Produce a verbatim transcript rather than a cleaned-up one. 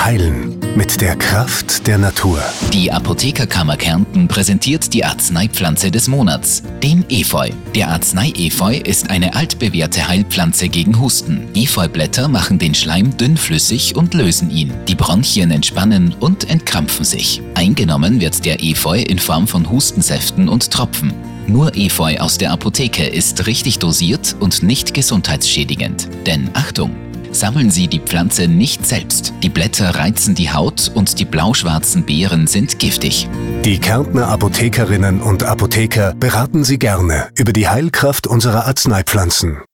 heilen mit der Kraft der Natur. Die Apothekerkammer Kärnten präsentiert die Arzneipflanze des Monats, den Efeu. Der Arznei-Efeu ist eine altbewährte Heilpflanze gegen Husten. Efeublätter machen den Schleim dünnflüssig und lösen ihn. Die Bronchien entspannen und entkrampfen sich. Eingenommen wird der Efeu in Form von Hustensäften und Tropfen. Nur Efeu aus der Apotheke ist richtig dosiert und nicht gesundheitsschädigend. Denn Achtung! Sammeln Sie die Pflanze nicht selbst. Die Blätter reizen die Haut und die blau-schwarzen Beeren sind giftig. Die Kärntner Apothekerinnen und Apotheker beraten Sie gerne über die Heilkraft unserer Arzneipflanzen.